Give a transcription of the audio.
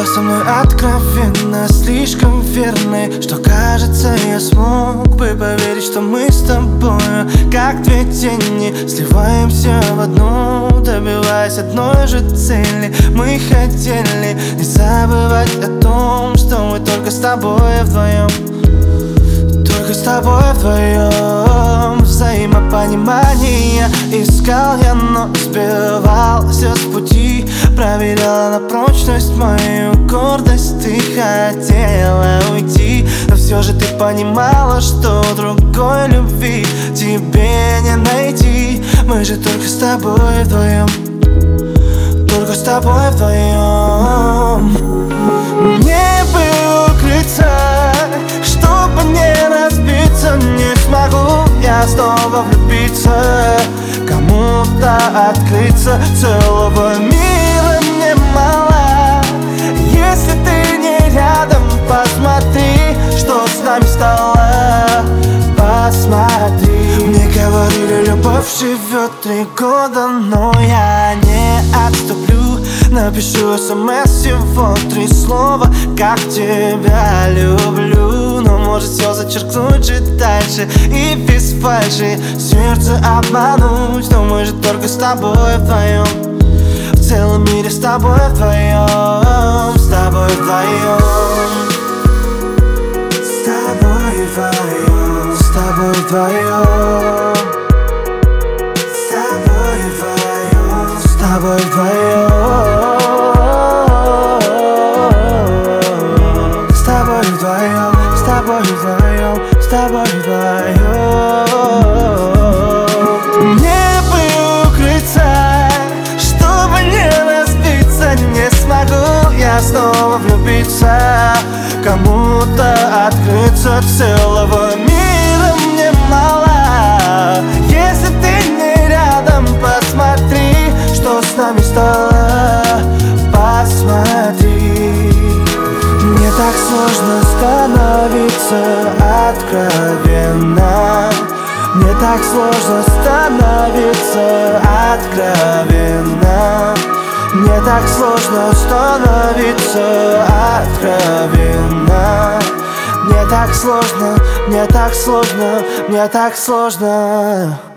была со мной откровенно, слишком верной, что кажется, я смог бы поверить, что мы с тобою как две тени сливаемся в одну, добиваясь одной же цели. Мы хотели не забывать о том, что мы только с тобой вдвоем. Только с тобой вдвоем. Взаимопонимание искал я, но сбивался с пути. Проверяла на прочность мою гордость. Ты хотела уйти, но все же ты понимала, что другой любви тебе не найти. Мы же только с тобой вдвоем. Только с тобой вдвоем. Мне бы укрыться, чтобы не разбиться. Не смогу я снова влюбиться, кому-то открыться. Целого мира мне мало, если ты не рядом. Посмотри, что с нами стало. Посмотри. Мне говорили, любовь живет 3 года, но я не отступлю. Напишу смс всего 3 слова, как тебя люблю. Но может все зачеркнуть, жить дальше и без фальши сердце обмануть. Но мы же только с тобой вдвоем. В целом мире с тобой вдвоем. С тобой вдвоем. С тобой вдвоем. С тобой вдвоем. С тобой вдвоем. С тобой вдвоем. С тобой вдвоем. С тобой вдвоем. С тобой вдвоем. Мне бы укрыться, чтобы не разбиться. Не смогу я снова влюбиться, кому-то открыться. Целого мира мне мало, если ты не рядом. Посмотри, что с нами стало. Посмотри. Мне так сложно становиться откровенно. Мне так сложно становиться откровенно. Мне так сложно становиться откровенно. Мне так сложно, мне так сложно, мне так сложно.